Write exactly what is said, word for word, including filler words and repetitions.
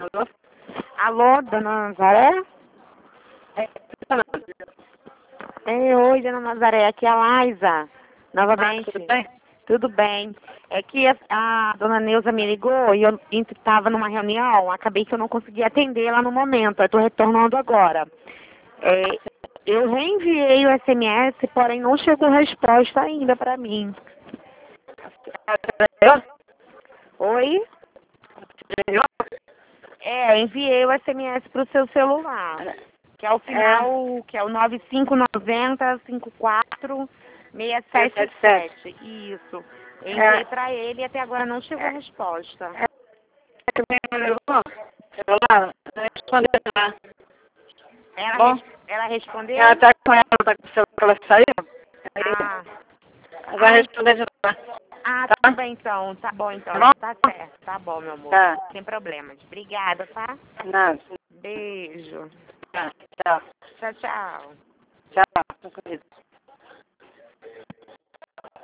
Alô? Alô, dona Nazaré? É, É, oi, dona Nazaré, aqui é a Laísa, novamente. tudo bem? Tudo bem. É que a, a dona Neuza me ligou e eu estava numa reunião, acabei que eu não consegui atender lá no momento, eu estou retornando agora. É, eu reenviei o S M S, porém não chegou resposta ainda para mim. Eu? Oi? Eu? É, eu enviei o S M S para o seu celular, que é o final, que é o nove cinco nove zero cinco quatro seis sete sete. Isso. Eu enviei É. para ele e até agora não chegou a resposta. É que minha irmã ligou, celular, não respondeu lá. Ela, Bom, res- ela respondeu? ela tá com ela, tá com o celular, ela saiu. Aí Ah, ela vai ah, responder de lá. ah, Tá? tudo bem então. Tá bom então. Tá bom? Tá certo. Tá bom, meu amor. Tá. Sem problemas. Obrigada, tá? Nada. Beijo. Tá. Tchau. Tchau, tchau. Tchau.